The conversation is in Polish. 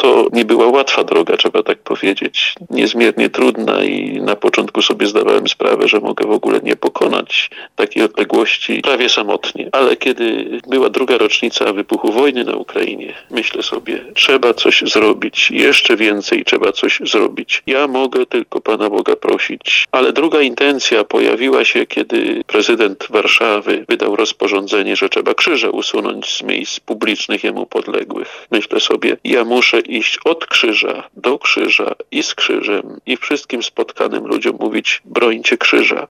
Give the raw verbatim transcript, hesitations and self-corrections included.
to nie była łatwa droga, trzeba tak powiedzieć. Niezmiernie trudna i na początku sobie zdawałem sprawę, że mogę w ogóle nie pokonać takiej odległości prawie samotnie. Ale kiedy była druga rocznica wybuchu wojny na Ukrainie, myślę sobie, trzeba coś zrobić, jeszcze więcej trzeba coś zrobić. Ja mogę tylko Pana Boga prosić. Ale druga intencja pojawiła się, kiedy prezydent Warszawy wydał rozporządzenie, że trzeba krzyże usunąć z miejsc publicznych jemu podległych. Myślę sobie, ja muszę iść od krzyża do krzyża i z krzyżem i wszystkim spotkanym ludziom mówić: brońcie krzyża,